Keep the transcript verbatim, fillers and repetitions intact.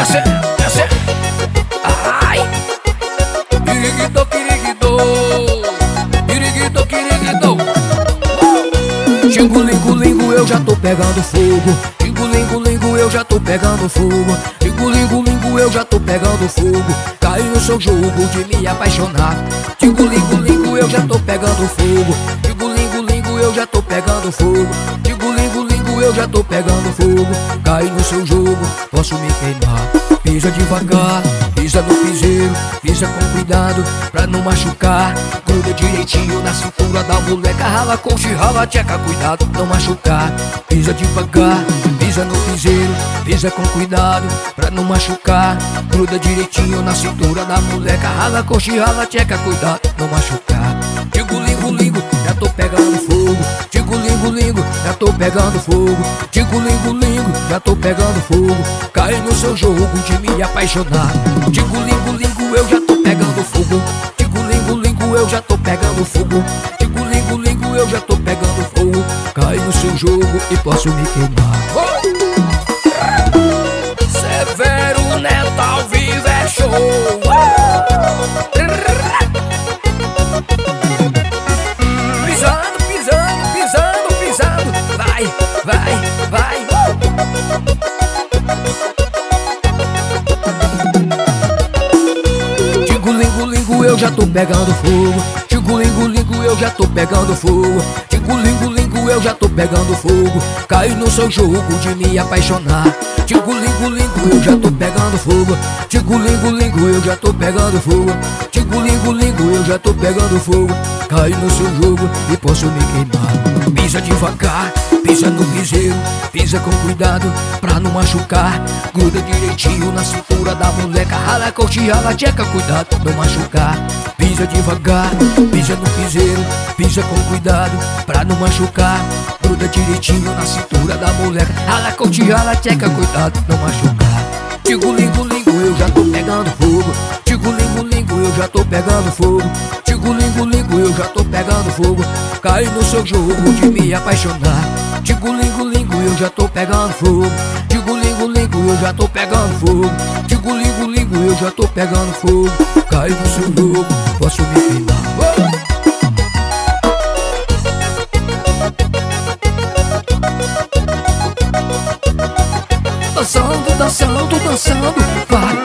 desce, desce. Ai. Quiriguidô, quiriguidô. Quiriguidô, quiriguidô. Xingu-lingu-lingu, eu já tô pegando fogo. Xingu-lingu-lingu, eu já tô pegando fogo. Xingu-lingu-lingu, eu já tô pegando fogo. Caí no seu jogo de me apaixonar. Xingu-lingu-lingu, eu já tô pegando fogo. Xingu-lingu-lingu, eu já tô pegando fogo. Xingu-lingu-lingu, eu já tô pegando fogo. Caí no seu jogo, posso me queimar. Pisa devagar, pisa no piseiro, pisa com cuidado pra não machucar. Gruda direitinho na cintura da moleca, rala coxa e rala tcheca, cuidado não machucar. Pisa devagar, pisa no piseiro, pisa com cuidado pra não machucar. Gruda direitinho na cintura da moleca, rala coxa e rala tcheca, cuidado não machucar. Tigo-lingo-lingo, já tô pegando fogo. Tigo-lingo-lingo, já tô pegando fogo. Tigo-lingo-lingo, já tô pegando fogo. Caí no seu jogo de me apaixonar. Tigo-lingo-lingo, eu já tô pegando fogo. Tigo-lingo-lingo, eu já tô pegando fogo. Tigo-lingo-lingo, eu já tô pegando fogo. Caí no seu jogo e posso me queimar. Severo Neto ao vivo é show. Pisando, pisando, pisando, pisando. Vai, vai, vai. Tigo-lingo-lingo, eu já tô pegando fogo. Tigo-lingo-lingo, eu já tô pegando fogo. Tigo-lingo-lingo, eu já tô pegando fogo. Caí no seu jogo de me apaixonar. Tigo-lingo-lingo, eu já tô pegando fogo. Tigo-lingo-lingo, eu já tô pegando fogo. Tigo-lingo-lingo, eu já tô pegando fogo. Caí no seu jogo e posso me queimar. Pisa devagar, pisa no piseiro, pisa com cuidado pra não machucar. Gruda direitinho na cintura da moleca, rala coxa e rala tcheca, cuidado não machucar. Pisa devagar, pisa no piseiro, pisa com cuidado pra não machucar. Gruda direitinho na cintura da moleca, rala coxa e rala tcheca, cuidado não machucar. Tigo-lingo-lingo, eu já tô pegando fogo. Tigo-lingo-lingo, eu já tô pegando fogo. Tigo-lingo-lingo, eu já tô pegando fogo. Caí no seu jogo de me apaixonar. Tigo-lingo-lingo, eu já tô pegando fogo. Tigo-lingo-lingo, eu já tô pegando fogo. Tigo-lingo-lingo, eu já tô pegando fogo. Caí no seu jogo, posso me queimar. Dançando, dançando, dançando, vai.